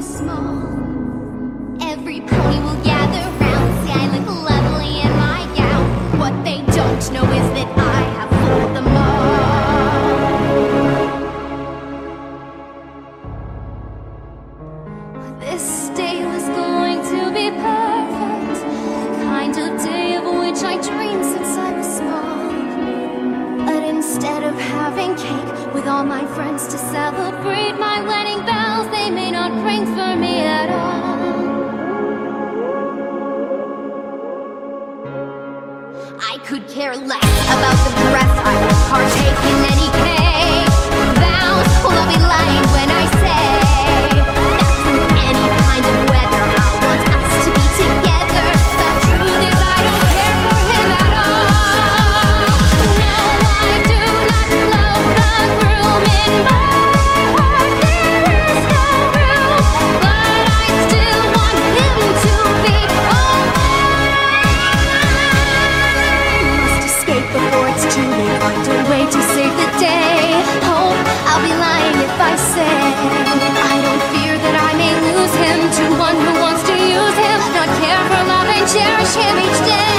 small. Every pony will gather round. See, I look lovely in my gown. What they don't know is that I have fooled them all. This day was going to be perfect, the kind of day of which I dreamed since I was small. But instead of having cake with all my friends to celebrate my wedding bells, they may not ring for me at all. I could care less about the dress. I will partake in any cake. Vows, well, I'll be lying when I say that through any kind of weather I want us to be together. The truth is I don't care for him at all. No, I do not love the groom. In my heart there is no room, but I still want him to be all mine. Must escape before it's too late. Find a way to save the day. Oh, I'll be lying if I say I don't fear that I may lose him to one who wants to use him, not care for love and cherish him each day.